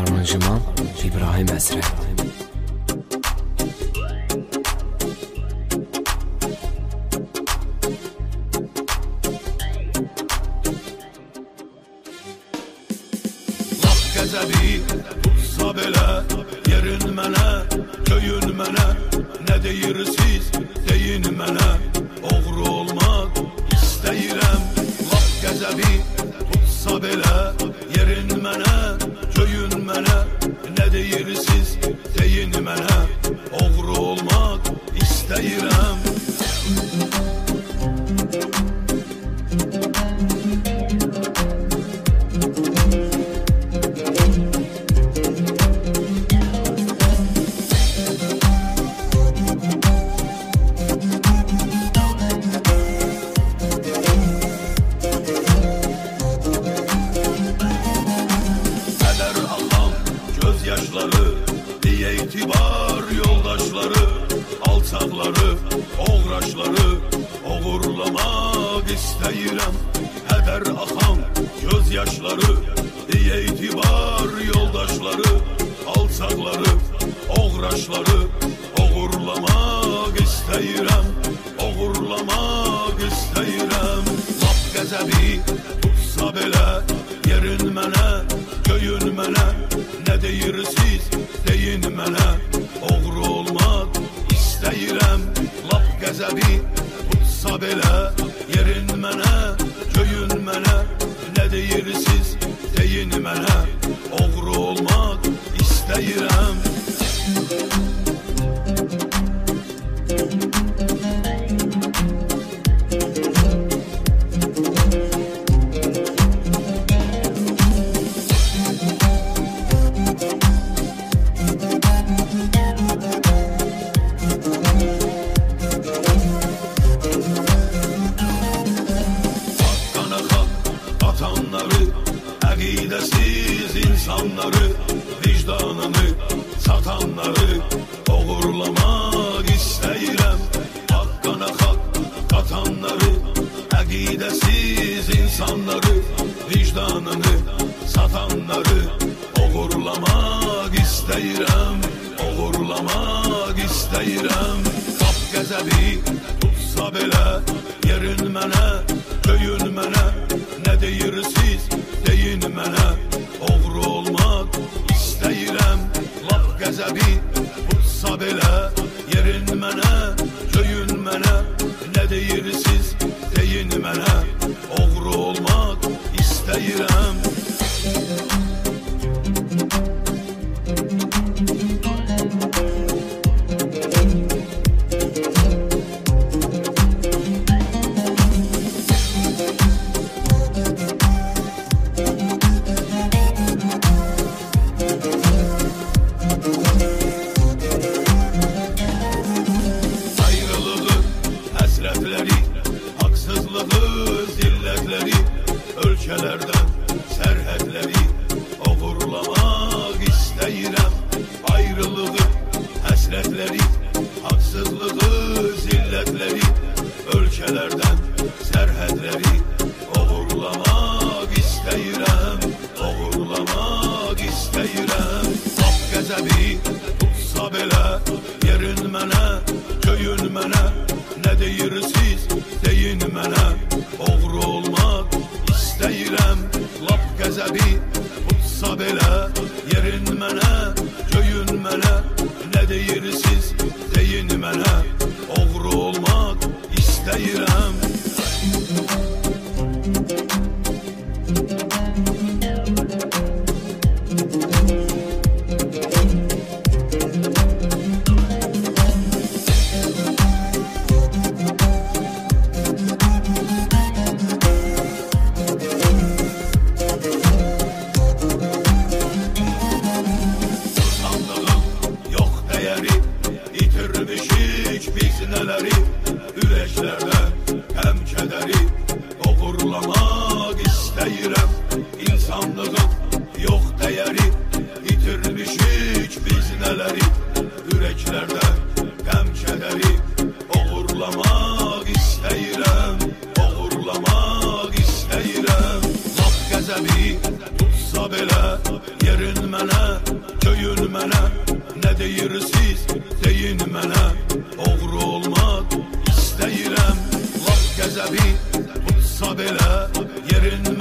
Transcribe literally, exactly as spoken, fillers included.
Aranjman İbrahim Əsrə. Laf qəzəbi tutsa belə, yerin mənə, köyün mənə, nə deyirsiz, deyin mənə, oğru olmaq istəyirəm. Laf qəzəbi tutsa belə, yerin mənə, köyün mənə, nə deyirsiz, deyin mənə, oğru olmaq istəyirəm. Yaşları, diye itibar yoldaşları, alçaqları, oğraşları oğurlamaq istəyirəm. Hədər axan göz yaşları, diye itibar yoldaşları, alçaqları, oğraşları oğurlamaq istəyirəm, oğurlamaq istəyirəm. Lap qəzəbi tutsa belə, yerin mənə, köyün mənə, nə deyirsiz, deyin mənə, oğru olmaq istəyirəm. Lap qəzəbi tutsa belə, yerin mənə, köyün mənə, nə deyirsiz, deyin mənə, oğru olmaq istəyirəm. Əqidəsiz insanları, vicdanını satanları oğurlamaq istəyirəm. Haqqana haqq qatanları, əqidəsiz insanları, vicdanını satanları oğurlamaq istəyirəm, oğurlamaq istəyirəm. Qap qəzəbi tutsa belə, yerin mənə, köyün mənə, nə deyirsiz, deyin mənə, oğru olmaq istəyirəm. Lap qəzəbi tutsa belə, yerin mənə, köyün mənə, nə deyirsiz, deyin mənə, oğru olmaq istəyirəm. Ölkələrdən sərhədləri oğurlamaq istəyirəm. Ayrılığı, həsrətləri, haqsızlığı, zillətləri, ölkələrdən sərhədləri oğurlamaq istəyirəm, oğurlamaq istəyirəm. Lap qəzəbi tutsa belə, yerin mənə, köyün mənə, nə deyirsiz, deyin mənə, oğru olmaq istəyirəm. Lap qəzəbi tutsa belə, yerin mənə, köyün mənə, nə deyirsiz, deyin mənə, oğru olmaq istəyirəm. Ürəklərdən həm kədəri oğurlamaq istəyirəm. İnsanlığın yox dəyəri, itirmişik biz nələri. Ürəklərdən həm kədəri oğurlamaq istəyirəm, oğurlamaq istəyirəm. Lap qəzəbi tutsa belə, yerin mənə, köyün mənə, nə deyirsiz, deyin mənə. Oğru olmaq istəyirəm, laf qəzəbi tutsa belə, yerin